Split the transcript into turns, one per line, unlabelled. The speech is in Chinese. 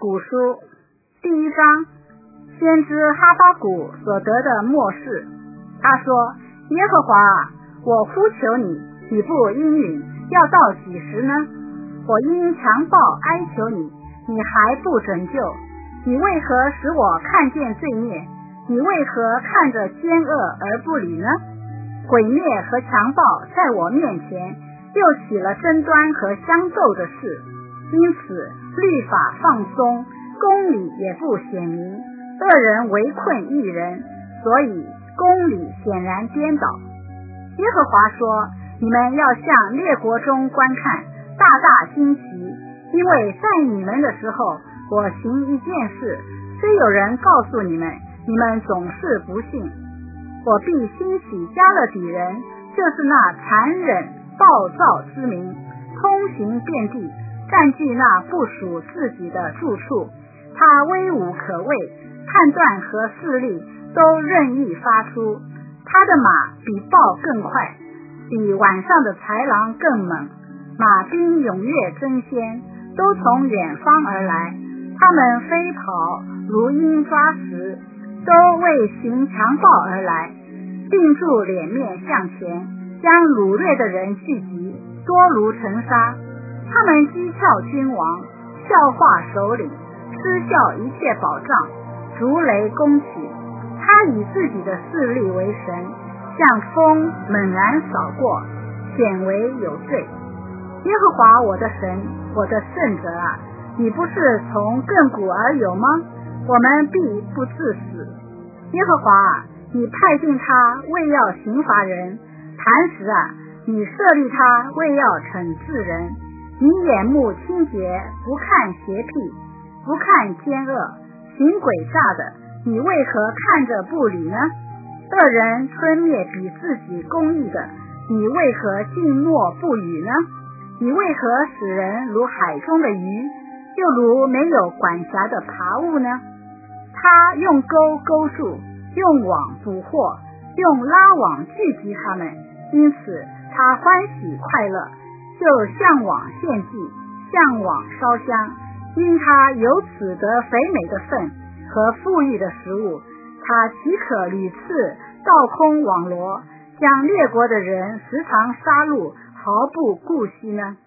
古书第1章，先知哈巴谷所得的默示。他说：耶和华啊，我呼求你，你不应允，要到几时呢？我因强暴哀求你，你还不拯救。你为何使我看见罪孽？你为何看着奸恶而不理呢？毁灭和强暴在我面前，又起了争端和相斗的事，因此律法放松，公理也不显明，恶人围困义人，所以公理显然颠倒。耶和华说：你们要向列国中观看，大大惊奇，因为在你们的时候，我行一件事，虽有人告诉你们，你们总是不信。我必兴起加勒底人，就是那残忍暴躁之民，通行遍地，占据那不属自己的住处。他威武可畏，判断和势力都任意发出。他的马比豹更快，比晚上的豺狼更猛。马兵踊跃争先，都从远方而来。他们飞跑如鹰抓食，都为行强暴而来，定住脸面向前，将掳掠的人聚集，多如尘沙。他们讥诮君王，笑话首领，嗤笑一切保障，逐雷攻取。他以自己的势力为神，像风猛然扫过，显为有罪。耶和华我的神，我的圣者啊，你不是从亘古而有吗？我们必不致死。耶和华啊，你派定他为要刑罚人，磐石啊，你设立他为要惩治人。你眼目清洁，不看邪僻，不看奸恶，行诡诈的，你为何看着不理呢？恶人吞灭比自己公义的，你为何静默不语呢？你为何使人如海中的鱼，又如没有管辖的爬物呢？他用钩勾住，用网捕获，用拉网聚集他们，因此他欢喜快乐，就向网献祭，向网烧香。因他由此得肥美的分和富裕的食物，他岂可屡次倒空网罗，将列国的人时常杀戮，毫不顾惜呢？